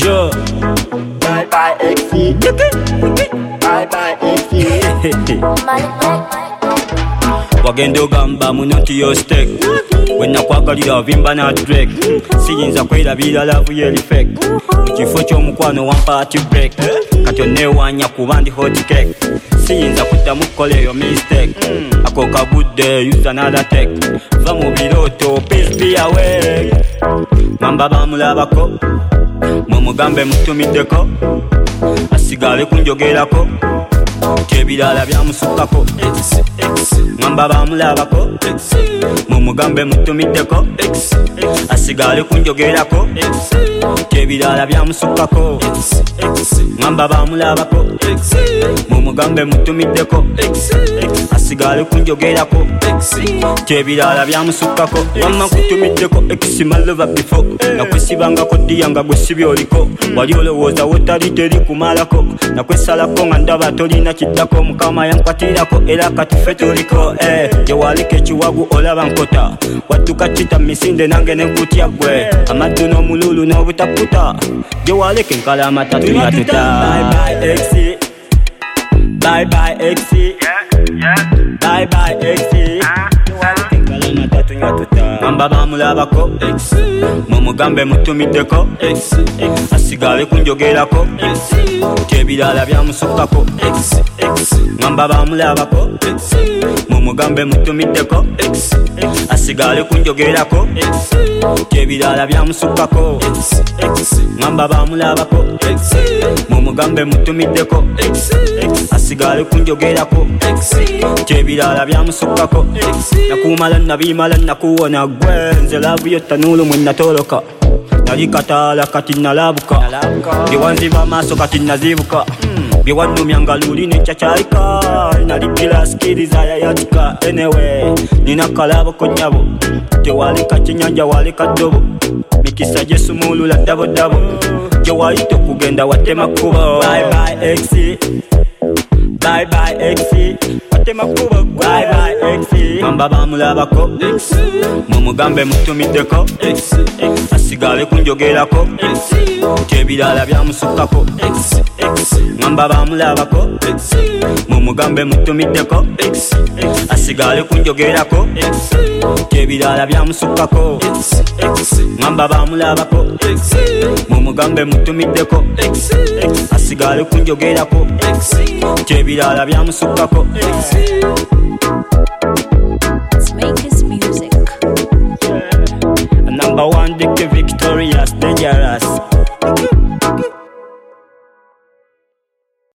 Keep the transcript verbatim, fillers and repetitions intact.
Yo. Bye bye X C. Bye bye X C. Wagenda ogamba muno nti yo steak wenakwagalira vimba na drake siyinza kwerabira laavu yerifek mu kifo ky'omukwano wampa ati break kati onneewanya kuba ndi hot cake siyinza kuddamu kukola eyo mistake ako kabudde use another take va mu birooto peace be away mamba bamulabako mumugambe mutumiddeko asigale kunjogerako kyebirala byamusukkako ngamba bamulabako mumugambe mutumiddeko asigale kunjogerako kyebirala byamusukkako ngamba bamulabako mumugambe mutumiddeko asigale kunjogerako kyebirala byamusukkako wamma kutumiddeko ekisimaloba bifo nakwisibangako diyanga gwesibyoliko wali olowooza wotali teri kumalako nakwesalako nga ndaba tolina kiddako mukama yankwatirako era kati ffe tuliko gyewalika ekiwagu olaba nkota wadduka kita misinde nange nekutya gwe amaddu n'omululu n'obutakuta gyewalika enkala amata tuyatuta bye bye X C bye bye X C bye bye X C ngamba bamulabako mumugambe mutumiddeko asigale kunjogerako kyebirala byamusukkako ngamba bamulabako mumugambe mutumiddeko asigale kunjogerako kyebirala byamusukkako ngamba bamulabako mumugambe mutumiddeko asigale kunjogerako kyebirala byamusukkako nakumala nabimala nakuwona gwe nze laavu yo tanuulu mwe natoloka nali kataala kati nalabuka byewanziba amaaso kati nazibuka byewannumyanga luli nekyakyalika nali pilaskiriza yayatika enewe nina kalaboko nyabo tewalika kyenyanja waleka ddobo mikisa gyesumulula ddabodabo gyewayita okugenda watema kkubo bye bye X C bye bye X C watema kkubo bye bye X C ngamba bamulabako mumugambe mutumiddeko asigale kunjogerako kyebirala byamusukkako ngamba bamulabako mumugambe mutumiddeko asigale kunjogerako kyebirala byamusukkako ngamba bamulabako mumugambe mutumiddeko asigale kunjogerako kyebirala byamusukkako. Let's make this music. Number one, Dick Victorious, danger.